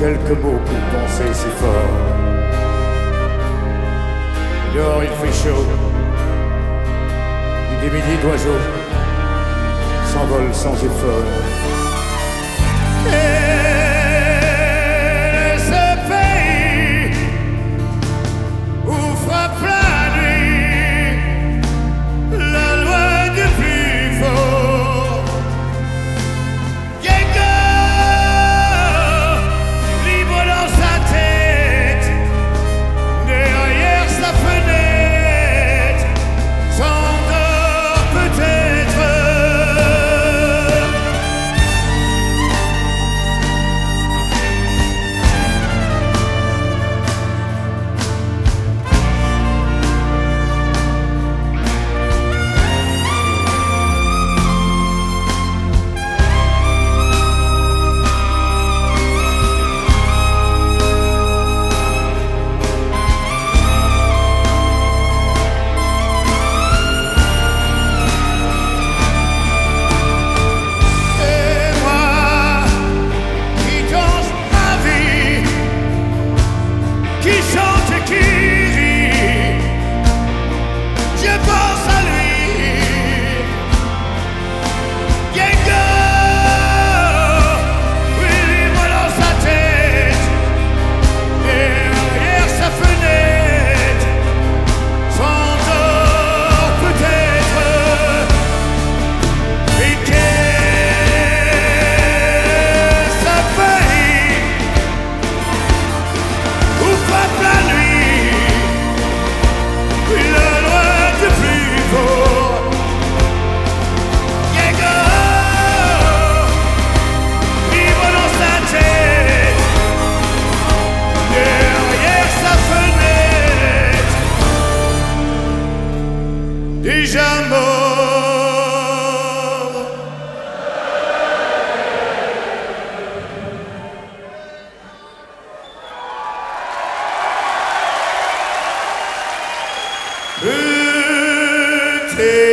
quelques mots pour penser si fort. Dehors il fait chaud, et des milliers d'oiseaux s'envolent sans effort. Et ce pays où frappe la nuit la loi du plus fort. Quelqu'un libre dans sa tête, derrière sa fenêtre, s'endort peut-être. Déjà mort. Peut-être